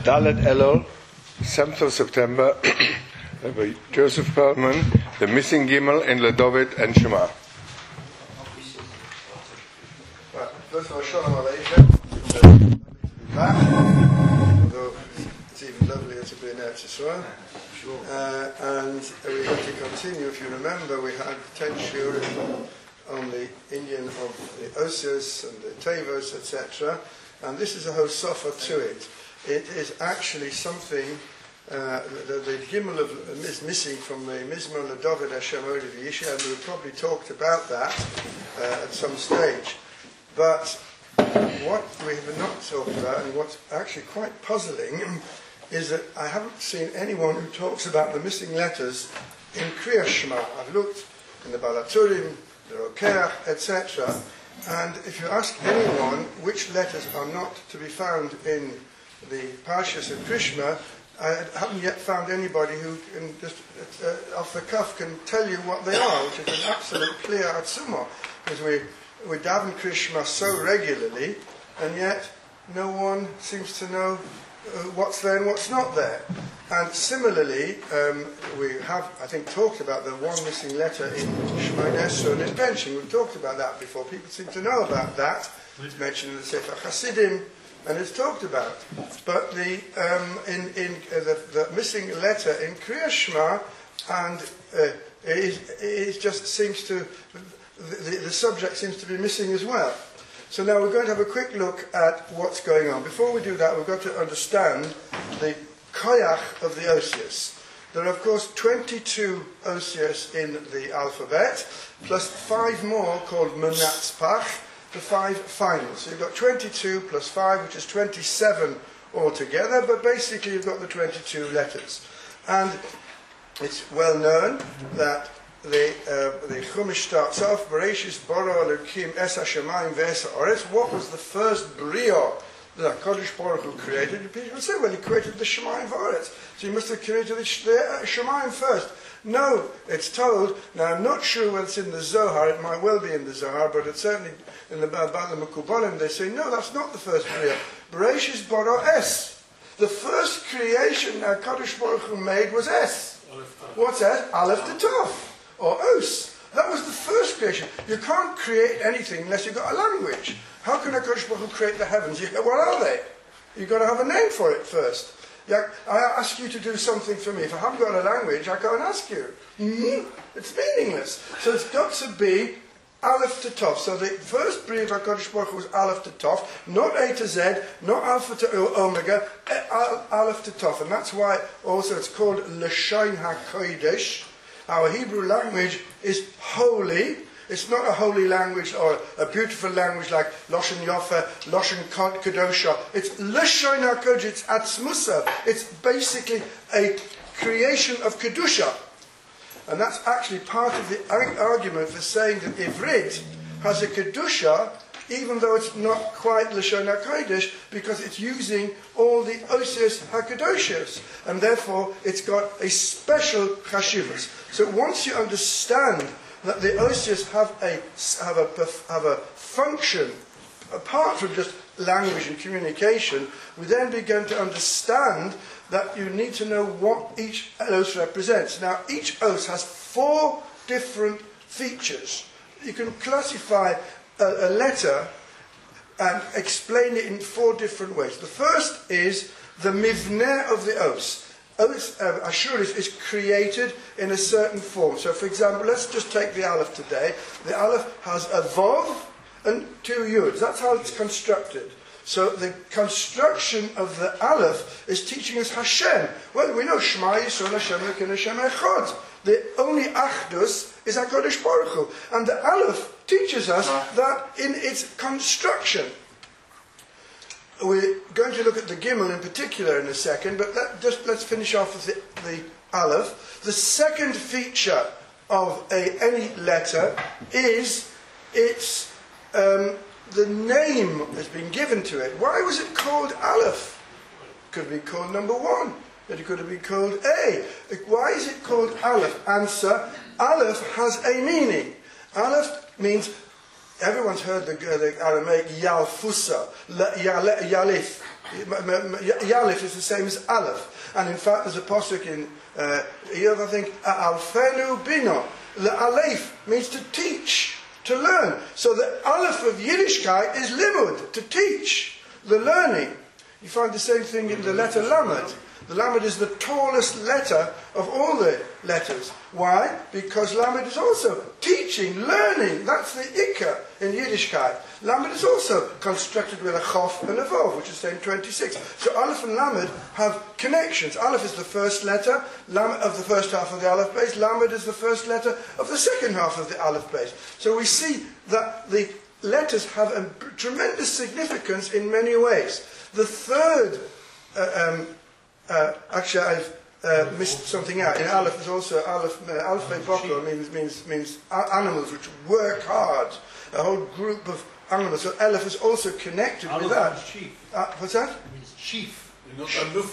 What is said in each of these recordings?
Dalet Elul, 7th of September, by Joseph Perlman, The Missing Gimel in Ledovit and Shema. First of all, Shalom Aleichem. Although it's even lovelier to be in Eretz Yisrael. And we're going to continue. If you remember, we had 10 shiurim on the Indian of the Osios and the Tevos, etc. And this is a hosofa to it. It is actually something the Gimel is missing from the Mizmor Ledovit Hashem Od V'Yisha, and we probably talked about that at some stage. But what we have not talked about, and what's actually quite puzzling, is that I haven't seen anyone who talks about the missing letters in Kriyas Shema. I've looked in the Balaturim, the Rokeach, etc. And if you ask anyone which letters are not to be found in the Parshas of Krishma, I haven't yet found anybody who can just off the cuff can tell you what they are, which is an absolute clear atzuma, because we daven Krishma so regularly, and yet no one seems to know what's there and what's not there. And similarly, we have, I think, talked about the one missing letter in Shemona Esrei and in benching. We've talked about that before. People seem to know about that. It's mentioned in the Sefer Hasidim, and it's talked about. But the missing letter in Kriyas Shema, and it just seems to, the subject seems to be missing as well. So now we're going to have a quick look at what's going on. Before we do that, we've got to understand the koyach of the osios. There are, of course, 22 osios in the alphabet, plus 5 more called menatzpach, the 5 finals. So you've got 22 plus 5, which is 27 altogether, but basically you've got the 22 letters. And it's well known that the Chumash starts off, Bereshis bara Elokim es hashamayim ve'es ha'aretz. What was the first bria that HaKadosh Baruch Hu created? People say, well, he created the Shemayim v'aretz, so he must have created the Shemayim first. No, it's told, now I'm not sure whether it's in the Zohar, it might well be in the Zohar, but it's certainly in the Ba'al Mekubalim, they say, no, that's not the first bria. Bereshis bara es. The first creation that HaKadosh Baruch Hu made was es. What's es? Aleph to Tov. Or os. That was the first creation. You can't create anything unless you've got a language. How can HaKadosh Baruch Hu create the heavens? What are they? You've got to have a name for it first. I ask you to do something for me. If I haven't got a language, I can't ask you. It's meaningless. So it's got to be Aleph to Tov. So the first bria of HaKadosh Baruch Hu was Aleph to Tov, not A to Z, not Alpha to Omega, Aleph to Tov. And that's why also it's called L'Shain HaKodesh. Our Hebrew language is holy. It's not a holy language or a beautiful language like Loshen Yofa, Loshen Kadosha. It's L'Shain HaKodesh, it's Atzmusa. It's basically a creation of Kedusha. And that's actually part of the argument for saying that Ivrit has a Kedusha, even though it's not quite L'Shain HaKodesh, because it's using all the Osios HaKadoshos, and therefore it's got a special chashivas. So once you understand that the Osios have a function apart from just language and communication, we then begin to understand that you need to know what each os represents. Now, each os has 4 different features. You can classify a letter and explain it in 4 different ways. The first is the mivneh of the os. Ashuris is created in a certain form. So, for example, let's just take the Aleph today. The Aleph has a Vav and 2 Yuds. That's how it's constructed. So the construction of the Aleph is teaching us Hashem. Well, we know Shema Yisrael Hashem Elokeinu Hashem Echad. The only Achdus is HaKadosh Baruch Hu. And the Aleph teaches us that in its construction. We're going to look at the Gimel in particular in a second, but let's finish off with the Aleph. The second feature of any letter is its the name has been given to it. Why was it called Aleph? It could have been called number 1. It could have been called A. Why is it called Aleph? Answer, Aleph has a meaning. Aleph means everyone's heard the Aramaic Yalfusa, Yalif. Yalif is the same as Aleph. And in fact, there's a posuk in I think, Alfenu Bino. The Aleph means to teach, to learn. So the Aleph of Yiddishkeit is limud, to teach, the learning. You find the same thing in the letter Lamed. The Lamed is the tallest letter of all the letters. Why? Because Lamed is also teaching, learning. That's the Ikka in Yiddishkeit. Lamed is also constructed with a Chof and a Vov, which is same 26. So Aleph and Lamed have connections. Aleph is the first letter of the first half of the Aleph base. Lamed is the first letter of the second half of the Aleph base. So we see that the letters have a tremendous significance in many ways. The third actually, I've missed something out. In Aleph, there's also Alfei Bokor means animals which work hard. A whole group of animals. So Aleph is also connected with that. Chief. What's that? It means chief. Aluf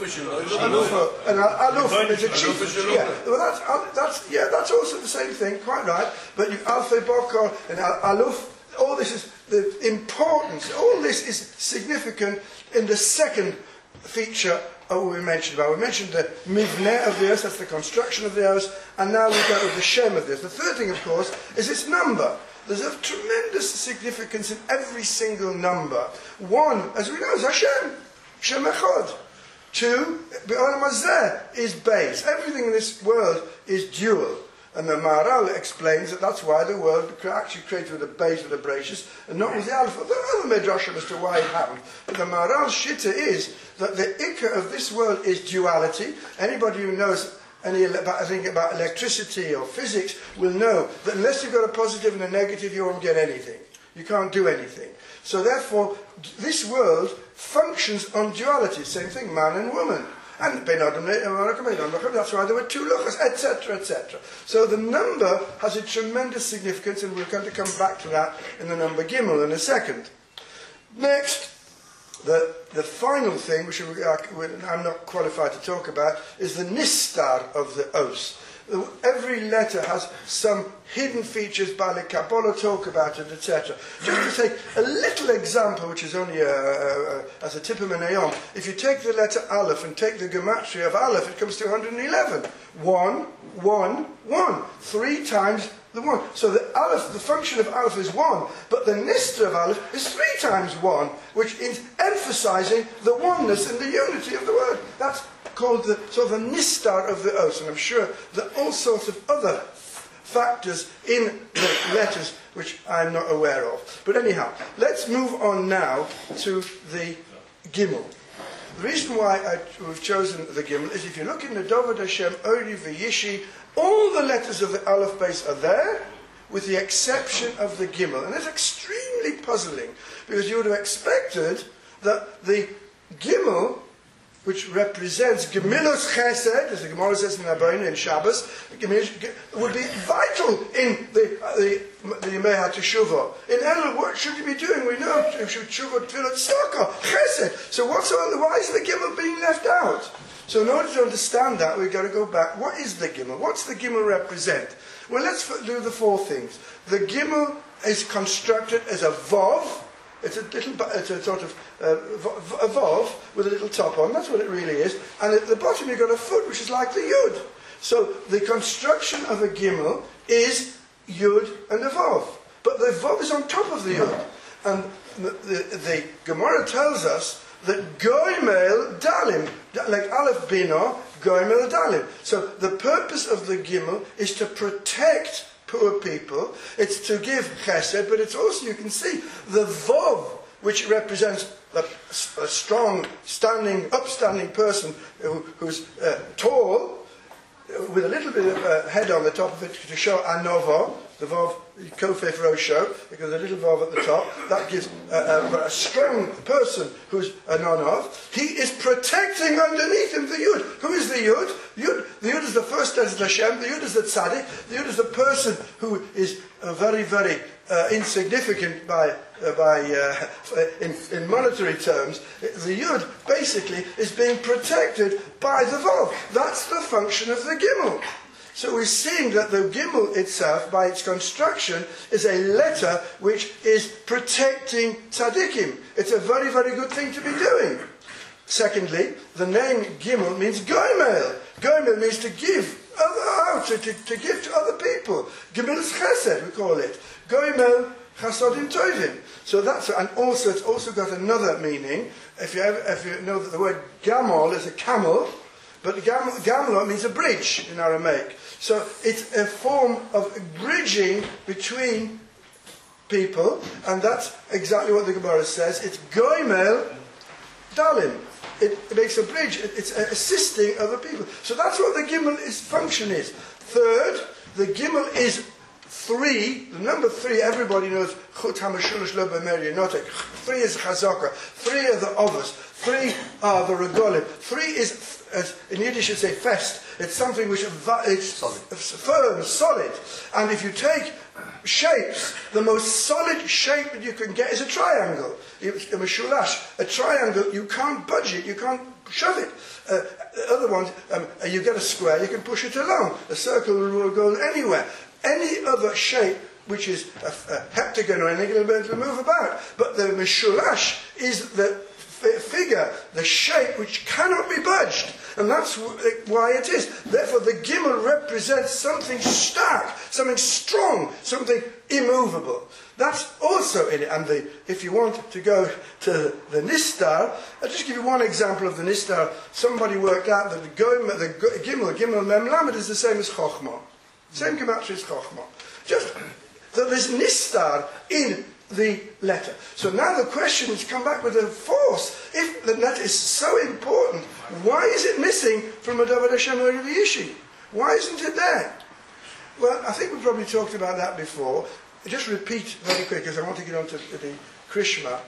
is a chief. Yeah, well, that's also the same thing. Quite right. But Alfei Bokor and Aluf. All this is the importance. All this is significant in the second feature we mentioned about. We mentioned the mivneh of the earth, that's the construction of the earth, and now we go to the shem of the earth. The third thing, of course, is its number. There's a tremendous significance in every single number. One, as we know, is Hashem, Shem Echad. Two, Be'olam Hazeh is base. Everything in this world is dual. And the Maharal explains that that's why the world actually created with a base with a bracious and not with the Aleph. There are other midrashim as to why it happened. But the Maharal's shitta is that the ikka of this world is duality. Anybody who knows anything about electricity or physics will know that unless you've got a positive and a negative, you won't get anything. You can't do anything. So therefore, this world functions on duality. Same thing, man and woman. And that's why there were two luchas, etc., etc. So the number has a tremendous significance, and we're going to come back to that in the number Gimel in a second. Next, the final thing, which I'm not qualified to talk about, is the nistar of the os. Every letter has some hidden features, Bali Kabbalah talk about it, etc. Just to take a little example, which is only as a tip of an ayom. If you take the letter Aleph and take the gematria of Aleph, it comes to 111. 1, 1, 1. 3 times the 1. So the Aleph, the function of Aleph is 1, but the nistar of Aleph is 3 times 1, which is emphasizing the oneness and the unity of the word. That's called the sort of a nistar of the os, and I'm sure that all sorts of other factors in the letters which I'm not aware of. But anyhow, let's move on now to the Gimel. The reason why we've chosen the Gimel is if you look in the Doved Hashem, Ori V'Yishi, all the letters of the Aleph base are there, with the exception of the Gimel. And it's extremely puzzling, because you would have expected that the Gimel, which represents Gemilos Chesed, as the Gemara says in Rabbeinu in Shabbos, would be vital in the Yemei HaTeshuvah. In Elul, what should you be doing? We know Teshuvah, Tfilah, Tzedakah, Chesed. So why is the Gimel being left out? So in order to understand that, we've got to go back. What is the Gimel? What's the Gimel represent? Well, let's do the 4 things. The Gimel is constructed as a Vav. It's a sort of a Vav with a little top on. That's what it really is. And at the bottom you've got a foot, which is like the Yud. So the construction of a Gimel is Yud and a Vav. But the Vav is on top of the Yud. And the Gemara tells us that Goimel Dalim, like Aleph Bino, Goimel Dalim. So the purpose of the Gimel is to protect poor people. It's to give chesed, but it's also, you can see, the Vav, which represents a strong, upstanding person who's tall, with a little bit of a head on the top of it to show Anova, the Vav, Kofef Rosho, because a little Vav at the top, that gives a strong person who's a non-of. He is protecting underneath him the Yud. Who is the Yud? The Yud is the first letter of Hashem, the Yud is the Tzaddik, the Yud is the person who is very, very insignificant in monetary terms. The Yud basically is being protected by the Vav. That's the function of the Gimel. So we're seeing that the gimel itself, by its construction, is a letter which is protecting tzaddikim. It's a very, very good thing to be doing. Secondly, the name gimel means goimel. Goimel means to give out, to give to other people. Gimil's chesed, we call it. Goimel chasodim tovim. So that's, and also it's also got another meaning. If you know that the word gamol is a camel, but gamelot means a bridge in Aramaic. So it's a form of bridging between people, and that's exactly what the Gemara says. It's goimel dalim. It makes a bridge. It's assisting other people. So that's what the gimel function is. Third, the gimel is 3. The number 3, everybody knows. Chut hamashulush lo b'meri notek. 3 is chazaka. 3 are the others. 3 are the regolim. 3 is, as in Yiddish you say, fest. It's something which is firm, solid. And if you take shapes, the most solid shape that you can get is a triangle. A meshulash, a triangle, you can't budge it, you can't shove it. Other ones, you get a square, you can push it along. A circle will go anywhere. Any other shape which is a heptagon or anything will move about. But the meshulash is the figure, the shape which cannot be budged. And that's why it is. Therefore, the gimel represents something stark, something strong, something immovable. That's also in it. And if you want to go to the Nistar, I'll just give you one example of the Nistar. Somebody worked out that the gimel mem lamed is the same as chokhmah. Same gematria as chokhmah. Just that there's Nistar in the letter. So now the question has come back with a force. If the letter is so important, why is it missing from a David Hashem or Rabbi Yishi? Why isn't it there? Well, I think we probably talked about that before. I'll just repeat very quick because I want to get on to the Krishma.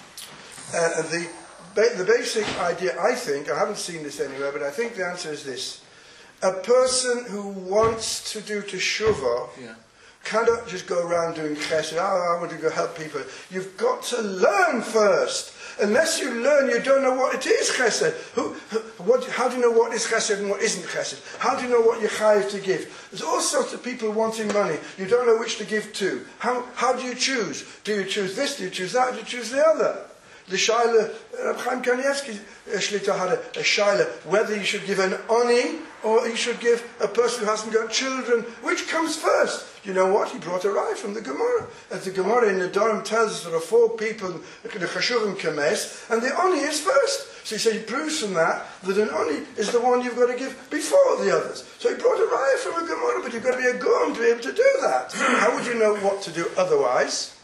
The basic idea, I think, I haven't seen this anywhere, but I think the answer is this. A person who wants to do teshuvah cannot just go around doing chesed. I want to go help people. You've got to learn first. Unless you learn, you don't know what it is chesed. How do you know what is chesed and what isn't chesed? How do you know what you're chayiv to give? There's all sorts of people wanting money. You don't know which to give to. How do you choose? Do you choose this? Do you choose that? Do you choose the other? The shaila, Chaim Kanievsky Shlita had a shaila, whether you should give an oni or you should give a person who hasn't got children. Which comes first? You know what? He brought a raya from the Gemara. As the Gemara in the Durham tells us there are 4 people, the Chashuvim Kames, and the oni is first. So he said he proves from that an oni is the one you've got to give before the others. So he brought a raya from a Gemara, but you've got to be a Goem to be able to do that. How would you know what to do otherwise?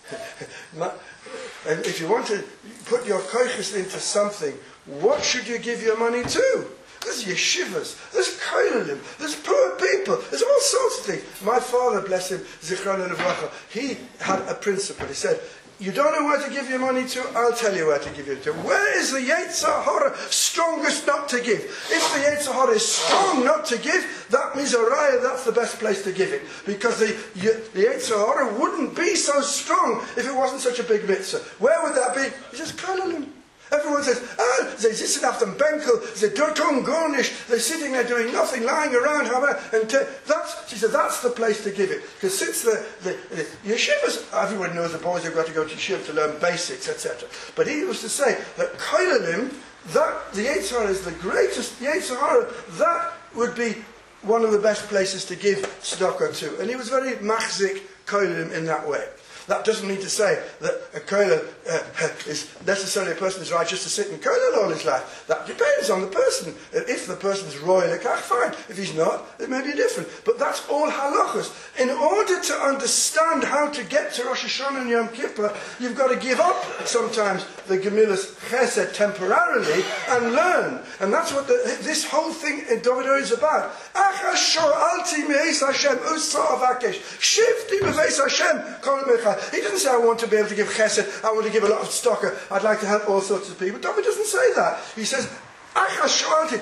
And if you want to put your koiches into something, what should you give your money to? There's yeshivas, there's koilim, there's poor people, there's all sorts of things. My father, bless him, Zichron Levracha, he had a principle. He said, you don't know where to give your money to, I'll tell you where to give it to. Where is the Yetzer Hara strongest not to give? If the Yetzer Hara is strong not to give, that means a raya, that's the best place to give it. Because the Yetzer Hara wouldn't be so strong if it wasn't such a big mitzvah. Where would that be? He says, Kalalim. Everyone says, they sit after Benkel, they don't garnish, they're sitting there doing nothing, lying around, she said, that's the place to give it. Because since the yeshivas, everyone knows the boys have got to go to yeshiva to learn basics, etc. But he used to say that Kailalim, that the Yetzer Hara is the greatest Yetzer Hara, that would be one of the best places to give tzedakah to. And he was very machzik Kailalim in that way. That doesn't mean to say that a kollel is necessarily a person who's righteous to sit in kollel all his life. That depends on the person. If the person's royal, fine. If he's not, it may be different. But that's all halachas. In order to understand how to get to Rosh Hashanah and Yom Kippur, you've got to give up sometimes the Gemilas Chesed temporarily and learn. And that's what this whole thing in Dovidor is about. He doesn't say, I want to be able to give chesed, I want to give a lot of tzedakah, I'd like to help all sorts of people. David doesn't say that. He says, brought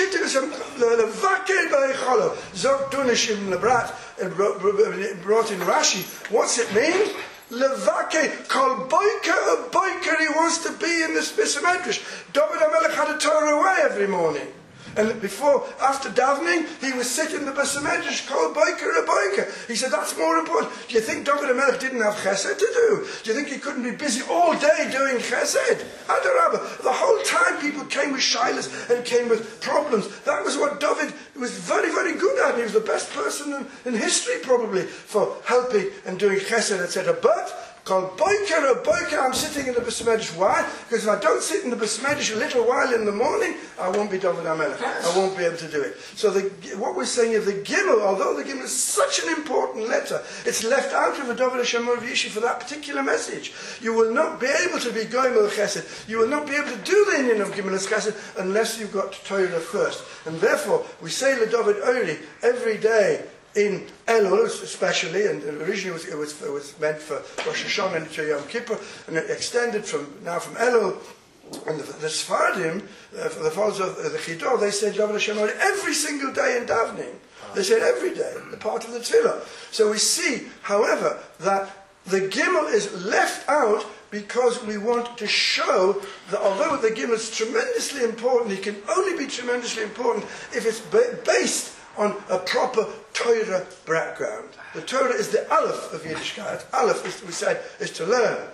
in Rashi. What's it mean? Levake, kol boiker, a boiker, he wants to be in this Beis Medrash. David HaMelech had a Torah away every morning. And after davening, he was sitting in the Beis Medrash called Boiker a Boiker. He said, that's more important. Do you think David HaMelech didn't have chesed to do? Do you think he couldn't be busy all day doing chesed? Adarabah. The whole time people came with shilas and came with problems. That was what David was very, very good at. He was the best person in history probably for helping and doing chesed, etc. But called Boiker or Boiker, I'm sitting in the Beis Medrash. Why? Because if I don't sit in the Beis Medrash a little while in the morning, I won't be David HaMelech. I won't be able to do it. So what we're saying is the Gimel, although the Gimel is such an important letter, it's left out of the David HaShem Issue for that particular message. You will not be able to be Goimel Chesed. You will not be able to do the Indian of Gimel Chesed unless you've got Torah first. And therefore, we say Le David Ori every day, in Elul especially, and originally it was meant for Rosh Hashanah and to Yom Kippur, and it extended from Elul. And the Sfardim, the followers of the Chidor, they said David Hashem every single day in davening. They said every day, the part of the Tefillah. So we see, however, that the Gimel is left out because we want to show that although the Gimel is tremendously important, it can only be tremendously important if it's based on a proper Torah background. The Torah is the Aleph of Yiddishkeit. Aleph, we said, is to learn.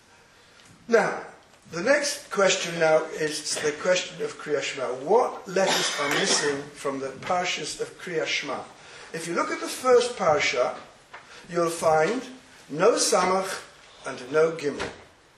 Now, the next question now is the question of Kriyas Shema. What letters are missing from the parshas of Kriyas Shema? If you look at the first parsha, you'll find no Samach and no Gimel.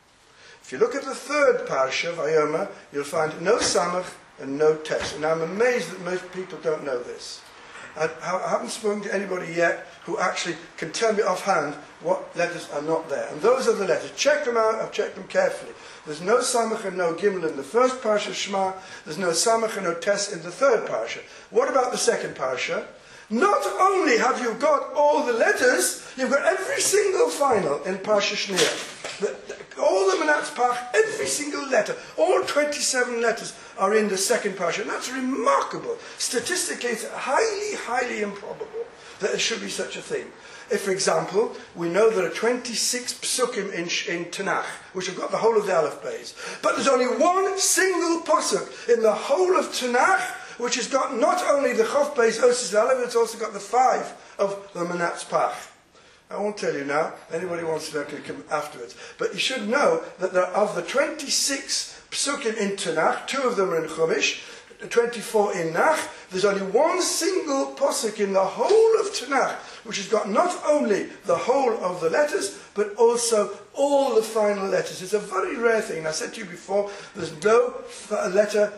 If you look at the third parsha, Vayoma, you'll find no Samach and no Tes. And I'm amazed that most people don't know this. I haven't spoken to anybody yet who actually can tell me offhand what letters are not there. And those are the letters. Check them out. I've checked them carefully. There's no Samach and no Gimel in the first parsha of Shema. There's no Samach and no Tes in the third parsha. What about the second parsha? Not only have you got all the letters, you've got every single final in Parsha Shneah. All the Menatz Pach, every single letter, all 27 letters are in the second Parsha. And that's remarkable. Statistically, it's highly, highly improbable that there should be such a thing. If, for example, we know there are 26 psukim in Tanakh, which have got the whole of the Aleph Beis. But there's only one single pasuk in the whole of Tanakh which has got not only the Chof Beis Osis Aleph, it's also got the 5 of the Menatz Pach. I won't tell you now. Anybody wants to know can come afterwards. But you should know that there of the 26 psukim in Tanakh, 2 of them are in Chumash, 24 in Nach, there's only one single posuk in the whole of Tanakh which has got not only the whole of the letters but also all the final letters. It's a very rare thing. I said to you before, there's no letter,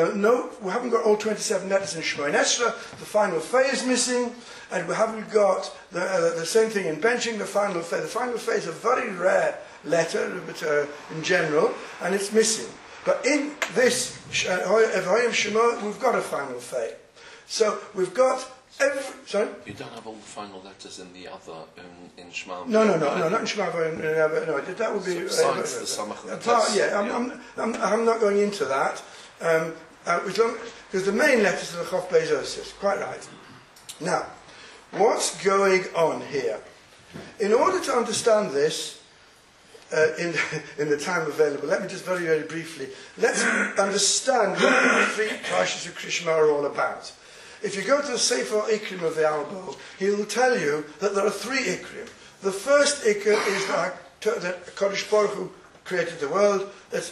we haven't got all 27 letters in Shema Esra. The final Fei is missing, and we haven't got the same thing in benching, the final Fei. The final Fei is a very rare letter in general, and it's missing. But in this Evayim Shema, we've got a final Fei. So we've got sorry? You don't have all the final letters in the other in Shema. No, not in Shema. No, that would be besides the Samach and the yeah, I'm not going into that. Because the main letters are the Chof Beis Osis. Quite right. Now, what's going on here? In order to understand this, in the time available, let me just very, very briefly, let's understand what the 3 parshas of Kriyas Shema are all about. If you go to the Sefer Ikrim of the Albo, he'll tell you that there are 3 Ikrim. The first Ikr is that Kodesh Baruch Hu created the world, that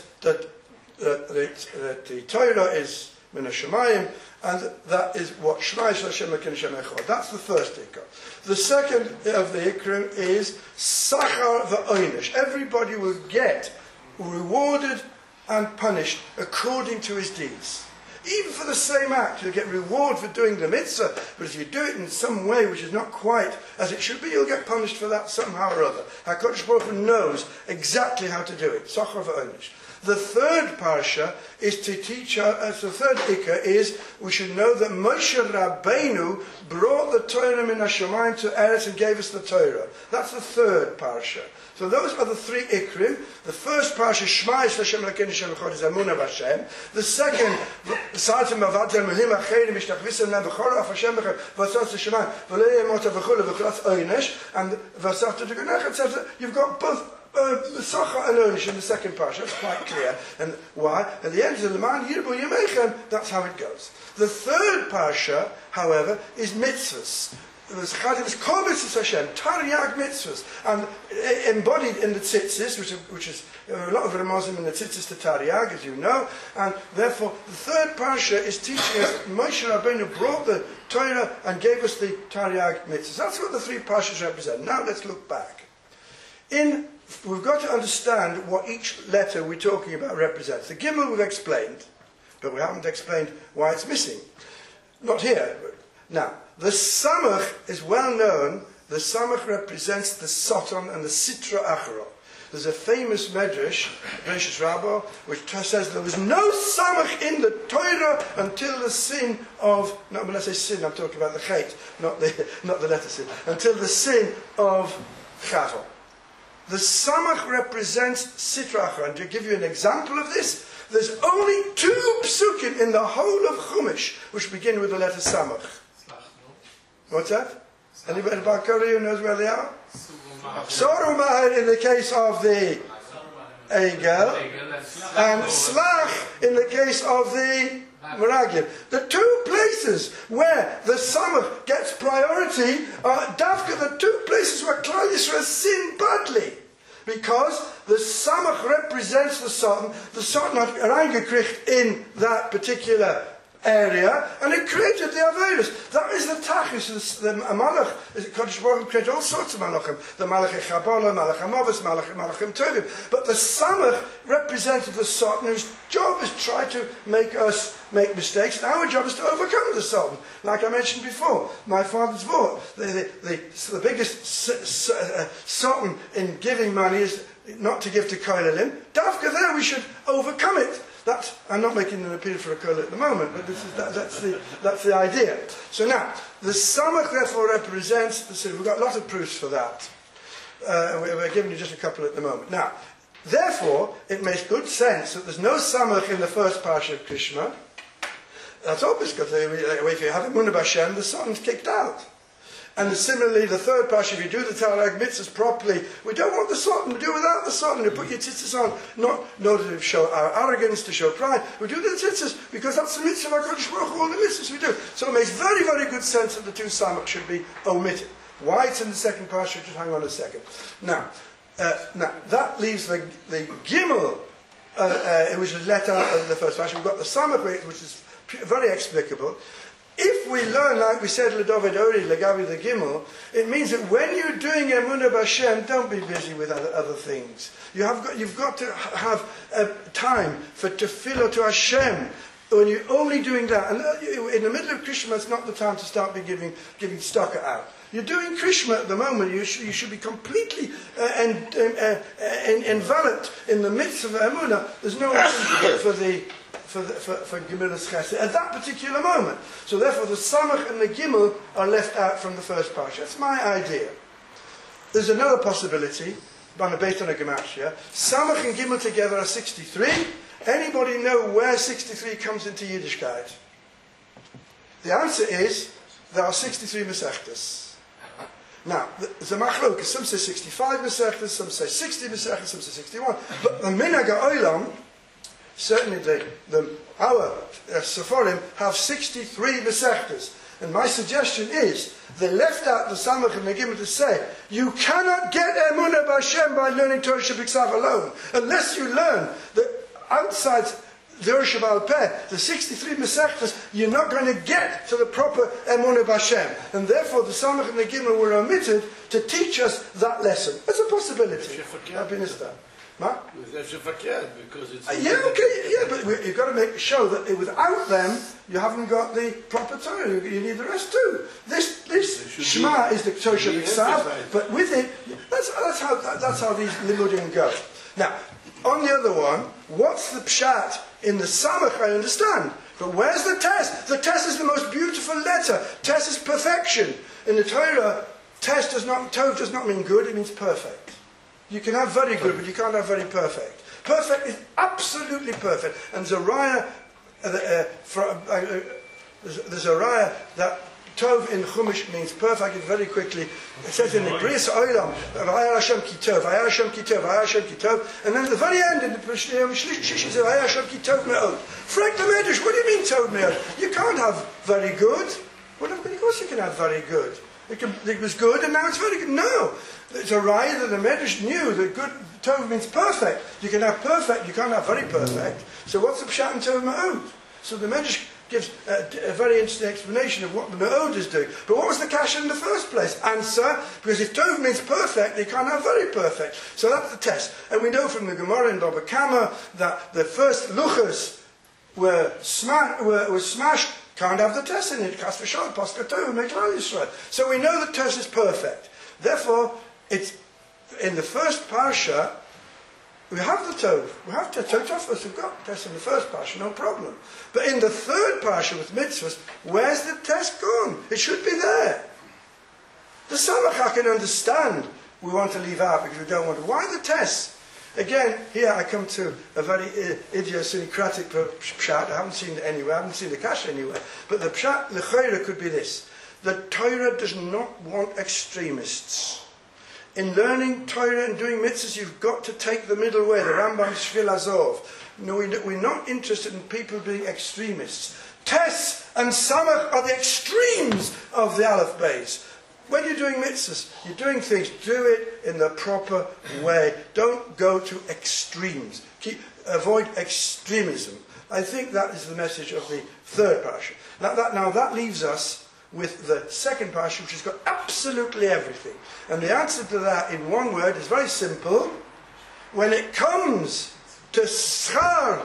the Torah is Min HaShamayim, and that is what Shema Yisrael Hashem Elokeinu Hashem Echad. That's the first Ikr. The second of the Ikrim is Sachar v'Oinish. Everybody will get rewarded and punished according to his deeds. Even for the same act, you'll get reward for doing the mitzvah, but if you do it in some way which is not quite as it should be, you'll get punished for that somehow or other. HaKadosh Baruch Hu knows exactly how to do it. Sachar v'Oinish. The third parsha is to teach us, the third ikar is, we should know that Moshe Rabbeinu brought the Torah min HaShamayim to Eretz and gave us the Torah. That's the third parsha. So those are the 3 ikrim. The first parsha, Shema Yisrael Hashem Elokeinu Hashem Echad, is Amunah B'Hashem. The second, Sa'atim Avatel Melim Acherim Mishtachvisem Nem B'chol Af Hashem Echad, V'asat Hashemayim, V'lei Yemot V'chol V'cholas Oynesh, and V'asat T'Gunach, etc. You've got both Besocha and Onish in the second parsha. That's quite clear. And why? At the end of the Leman Yirbu Yemechem, that's how it goes. The third parsha, however, is mitzvahs. There's Kol Mitzvahs Hashem, Taryag mitzvahs, and embodied in the tzitzis, which is a lot of Ramazim in the tzitzis to Taryag, as you know, and therefore the third parsha is teaching us that Moshe Rabbeinu brought the Torah and gave us the Taryag mitzvahs. That's what the three parshas represent. Now let's look back. We've got to understand what each letter we're talking about represents. The Gimel we've explained, but we haven't explained why it's missing. Not here. Now, the Samach is well known. The Samach represents the Soton and the Sitra Achra. There's a famous Medrash, Bereshis Rabbah, which says there was no Samach in the Torah until the sin of, when I say sin, I'm talking about the Chet, not the letter sin, until the sin of Chava. The Samach represents Sitra Achra. And to give you an example of this, there's only 2 psukim in the whole of Chumash which begin with the letter Samach. What's that? Anybody about Korea who knows where they are? Sorumah in the case of the Egel, and Slach in the case of the Meraglim. The 2 places where the Samach gets priority are Davka, the 2 places where Klal Yisrael sinned badly. Because the Samach represents the Satan had reingekriegt in that particular area, and it created the Averis. That is the Tachlis, the Malach. Kodesh Baruch Hu created all sorts of Malachim. The Malachim Chabolah, Malachim Avos, Malachim Tovim. But the Samach represented the Satan, whose job is to try to make us make mistakes, and our job is to overcome the Satan. Like I mentioned before, my father's vort. The biggest Satan in giving money is not to give to Koilelim. Davka there, we should overcome it. I'm not making an appeal for a koil at the moment, but that's the idea. So now, the Samach therefore represents the sin. We've got a lot of proofs for that. We're giving you just a couple at the moment. Now, therefore, it makes good sense that there's no Samach in the first parsha of Krishma. That's obvious, because if you have Emunah B'Hashem, the Satan's kicked out. And similarly, the third parsha, if you do the Taryag mitzvahs properly, we don't want the Satan to do without the Satan. You put your tzitzis on, not to show our arrogance, to show pride. We do the tzitzis because that's the mitzvah of HaKadosh Baruch Hu, all the mitzvahs we do. So it makes very, very good sense that the 2 Samach should be omitted. Why it's in the second parsha, just hang on a second. Now that leaves the Gimel, which is let out of the first parsha. We've got the Samach, which is very explicable. If we learn, like we said, L'Dovid Ori, L'Gavi the Gimel, it means that when you're doing Emunah B'Hashem, don't be busy with other things. You've got to have time for tefillah to Hashem. When you're only doing that, and in the middle of Krishma, it's not the time to start giving stocker out. You're doing Krishma at the moment. You should be completely enveloped in the midst of Emunah. There's no reason for Gemilas Chesed at that particular moment. So therefore the Samach and the Gimel are left out from the first parsha. That's my idea. There's another possibility, based on a Gematria. Samach and Gimel together are 63. Anybody know where 63 comes into Yiddishkeit? The answer is, there are 63 Masechtas. Now, there's a machlokas. Some say 65 Masechtas, some say 60 Masechtas, some say 61. But the Minhag HaOlam, certainly our Sephorim have 63 Masechtas. And my suggestion is, they left out the Samach and the Gimel to say, you cannot get Emunah B'Hashem by learning Torah Shebiksav alone, unless you learn that outside the Ur Shebaal Peh, the 63 Masechtas, you're not going to get to the proper Emunah B'Hashem. And therefore the Samach and the Gimel were omitted to teach us that lesson. It's a possibility. Because it's but you've got to show that without them you haven't got the proper Torah. You need the rest too. This Shema is the Torah Shebiksav, but with it, that's how these limudim go. Now, on the other one, what's the pshat in the Samach? I understand, but where's the test? The test is the most beautiful letter. Test is perfection. In the Torah, Tov does not mean good; it means perfect. You can have very good, but you can't have very perfect. Perfect is absolutely perfect. And Zariah, the Zariah that Tov in Chumash means perfect. It very quickly. It says in the Bris Olam, V'ayar Hashem ki tov, V'ayar Hashem ki tov, V'ayar Hashem ki tov. And then at the very end, in the Shlish, it says, V'ayar Hashem ki tov me'od. Frag the Medrash, what do you mean tov me'od? You can't have very good. Well, of course you can have very good. It was good and now it's very good. No. It's a raya that the Medrash knew that good tov means perfect. You can have perfect, you can't have very perfect. So what's the pshat in tov me'od? So the Medrash gives a very interesting explanation of what the me'od is doing. But what was the kasha in the first place? Answer, because if tov means perfect, you can't have very perfect. So that's the test. And we know from the Gemara in Baba Kama that the first luchas were smashed. Can't have the test in it. So we know the test is perfect. Therefore, it's in the first parsha. We have the tov. We have the tov. We've got the test in the first parsha, no problem. But in the third parsha with mitzvahs, where's the test gone? It should be there. The samach I can understand. We want to leave out because we don't want to. Why the test? Again, here I come to a very idiosyncratic pshat. I haven't seen it anywhere. I haven't seen the kasha anywhere. But the pshat, l'chayra, could be this. The Torah does not want extremists. In learning Torah and doing mitzvahs, you've got to take the middle way. The Rambam Shvil Azov. No, we're not interested in people being extremists. Tes and Samach are the extremes of the Aleph Beis. When you're doing mitzvahs, you're doing things, do it in the proper way. Don't go to extremes. Avoid extremism. I think that is the message of the third parsha. Now that leaves us with the second parsha, which has got absolutely everything. And the answer to that in one word is very simple. When it comes to schar,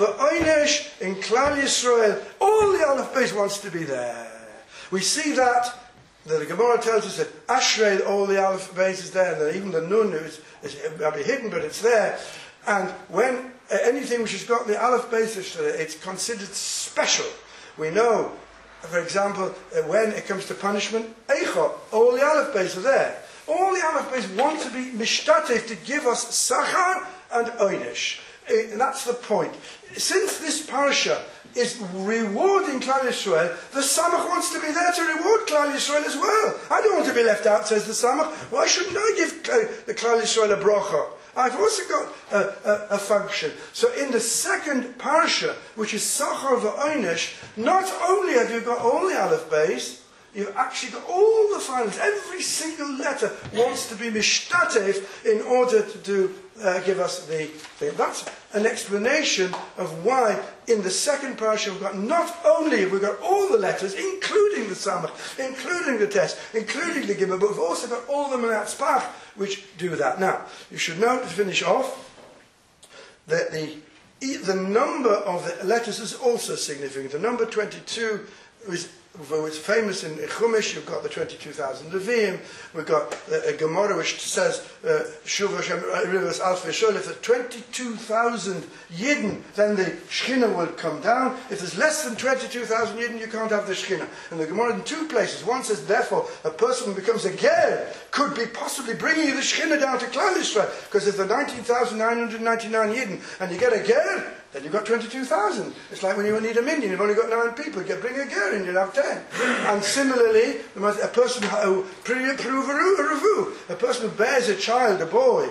v'oinesh in Klal Yisrael, all the Aleph Beis wants to be there. We see that. The Gemara tells us that Ashrei, all the Aleph Beis is there, and even the Nun is maybe hidden, but it's there. And when anything which has got the Aleph Beis, it's considered special. We know, for example, when it comes to punishment, Eicha, all the Aleph Beis are there. All the Aleph Beis want to be mishtatev, to give us Sachar and Oynish. And that's the point. Since this parasha is rewarding Klal Yisrael, the Samach wants to be there to reward Klal Yisrael as well. I don't want to be left out, says the Samach. Why shouldn't I give the Klal Yisrael a bracha? I've also got a function. So in the second parsha, which is Sachar v'Oinish, not only have you got all the Aleph Beis, you've actually got all the finals. Every single letter wants to be mishtatev in order to give us the thing. That's an explanation of why in the second parsha we've got not only have we got all the letters, including the Samach, including the test, including the Gimel, but we've also got all the Menatzpach which do that. Now, you should note, to finish off, that the number of the letters is also significant. The number 22 is it's famous in Chumash. You've got the 22,000 Levim. We've got a Gemara which says Shuv Hashem Rivers Alfei Shol. If there's 22,000 Yidden, then the Shechina will come down. If there's less than 22,000 Yidden, you can't have the Shechina. And the Gemara in two places. One says, therefore, a person who becomes a Ger could be possibly bringing the Shechina down to Klal Yisrael. Because if there are 19,999 Yidden and you get a Ger, then you've got 22,000. It's like when you need a minion, you've only got 9 people. You bring a ger in, you'll have 10. And similarly, a person who bears a child, a boy,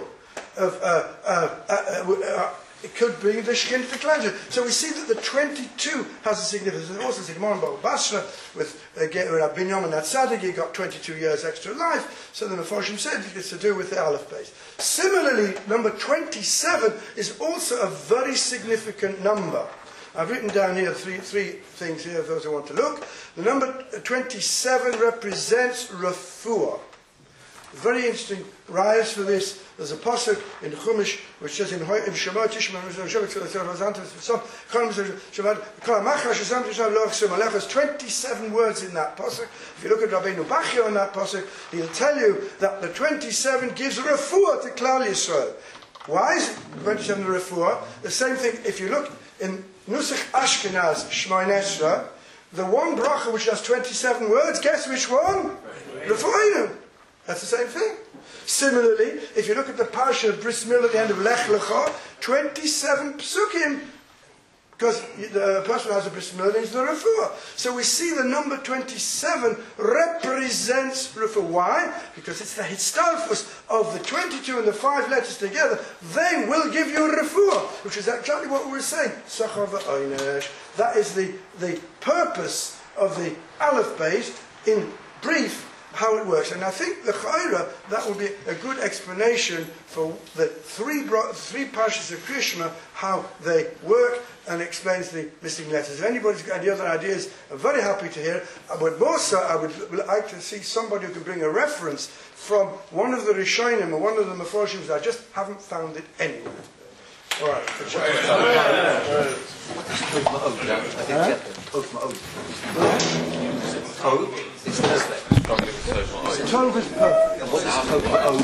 it could bring the Shekhinah to Klal. So we see that the 22 has a significance. And also, the Gemara in Baba Basra with Binyamin Hatzadik, he got 22 years extra life. So the Mefarshim said it's to do with the Aleph Beis. Similarly, number 27 is also a very significant number. I've written down here three things here, those who want to look. The number 27 represents Refuah. Very interesting rayas for this. There's a pasuk in Chumash which says in Shemot Tishma there's 27 words in that pasuk. If you look at Rabbeinu Bachya on that pasuk, he'll tell you that the 27 gives refuah to Klal Yisrael. Why is it 27 refuah? The same thing if you look in Nusach Ashkenaz Shmoyne Esra, the one bracha which has 27 words, guess which one? Refuah. That's the same thing. Similarly, if you look at the parsha of Bris Milah at the end of Lech Lecha, 27 psukim because the person who has a bris milah needs the refuah. So we see the number 27 represents refuah. Why? Because it's the hitztalfus of the 22 and the 5 letters together. They will give you a refuah, which is exactly what we were saying. Sachar v'oinesh. That is the purpose of the Aleph base in brief, how it works. And I think the Chayra, that would be a good explanation for the three parshas of Kriya Shema, how they work, and explains the missing letters. If anybody's got any other ideas, I'm very happy to hear. But also, I would like to see somebody who can bring a reference from one of the Rishonim or one of the Meforshim. I just haven't found it anywhere. All right. It's Thursday. Tov is perfect.